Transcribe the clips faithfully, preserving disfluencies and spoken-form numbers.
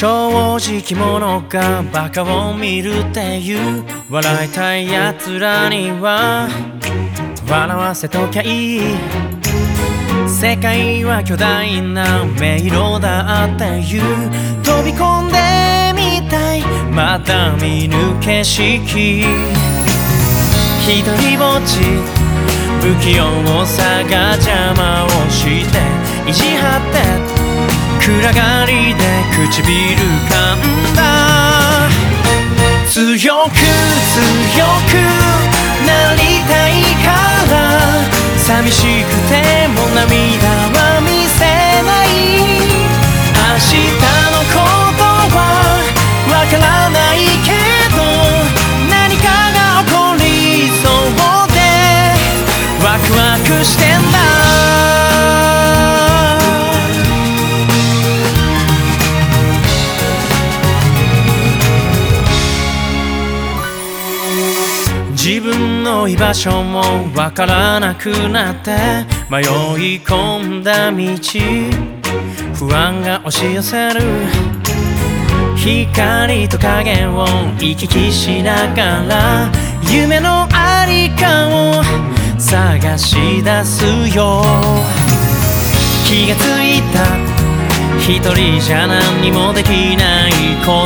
正直者がバカを見るっていう笑いたい奴らには笑わせときゃいい。世界は巨大な迷路だっていう飛び込んでみたいまだ見ぬ景色。ひとりぼっち不器用さが邪魔をして意地張って暗がりで唇噛んだ。強く強くなりたいから寂しくても涙は見せない。明日のことはわからないけど何かが起こりそうでワクワクしてんだ。自分の居場所もわからなくなって迷い込んだ道、不安が押し寄せる。光と影を行き来しながら夢のありかを探し出すよ。気がついた一人じゃ何にもできないこと、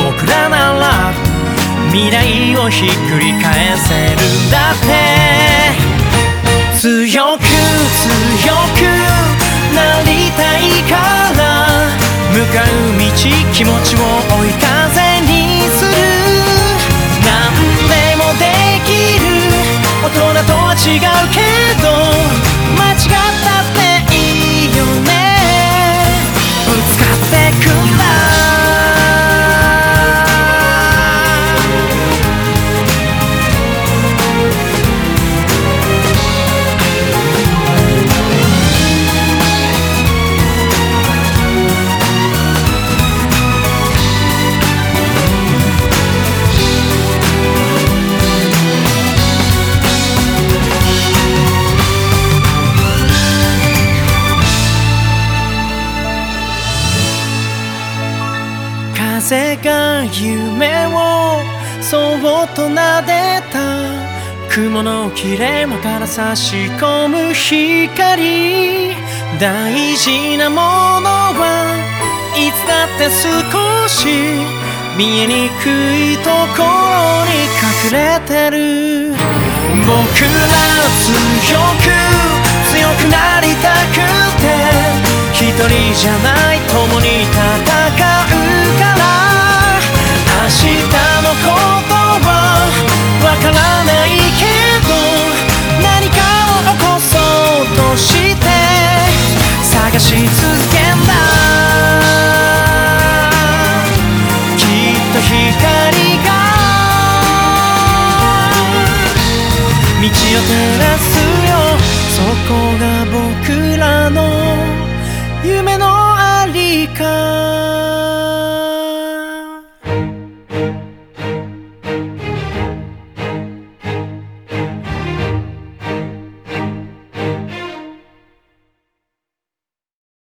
僕らなら未来をひっくり返せるんだって。強く強くなりたいから向かう道気持ちを追い風にする。何でもできる大人とは違うけど間違ったっていいよね。ぶつかってくんだ。風が夢をそっと撫でた。雲の切れ間から差し込む光。大事なものはいつだって少し見えにくいところに隠れてる。僕ら強く強くなりたくて一人じゃない共に戦うから。明日のことはわからないけど何かを起こそうとして探し続け